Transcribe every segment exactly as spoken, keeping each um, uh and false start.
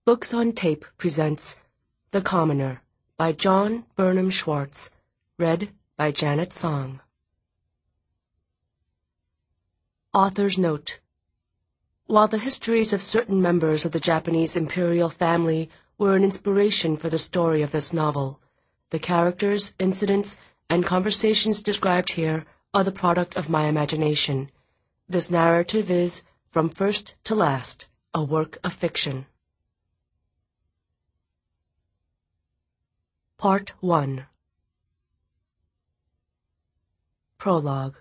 Books on Tape presents The Commoner by John Burnham Schwartz, read by Janet Song. Author's Note: While the histories of certain members of the Japanese imperial family were an inspiration for the story of this novel, the characters, incidents, and conversations described here are the product of my imagination. This narrative is, from first to last, a work of fiction. Part one. Prologue.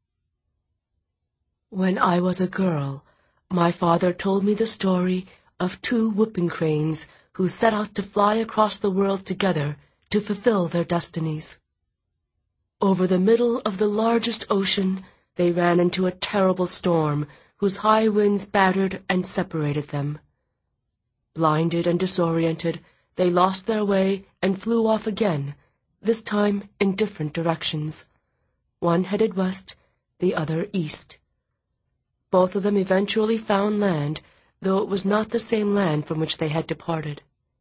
When I was a girl, my father told me the story of two whooping cranes who set out to fly across the world together to fulfill their destinies. Over the middle of the largest ocean, they ran into a terrible storm whose high winds battered and separated them. Blinded and disoriented, they lost their way and flew off again, this time in different directions. One headed west, the other east. Both of them eventually found land, though it was not the same land from which they had departed.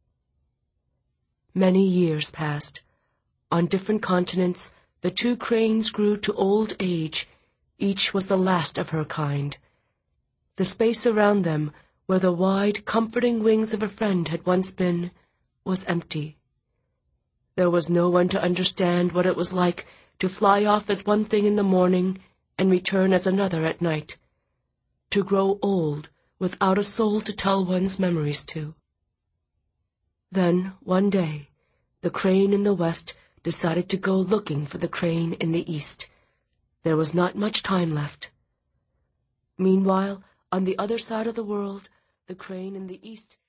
Many years passed. On different continents, the two cranes grew to old age. Each was the last of her kind. The space around them, where the wide, comforting wings of a friend had once been, was empty. There was no one to understand what it was like to fly off as one thing in the morning and return as another at night, to grow old without a soul to tell one's memories to. Then, one day, the crane in the west decided to go looking for the crane in the east. There was not much time left. Meanwhile, on the other side of the world, the crane in the east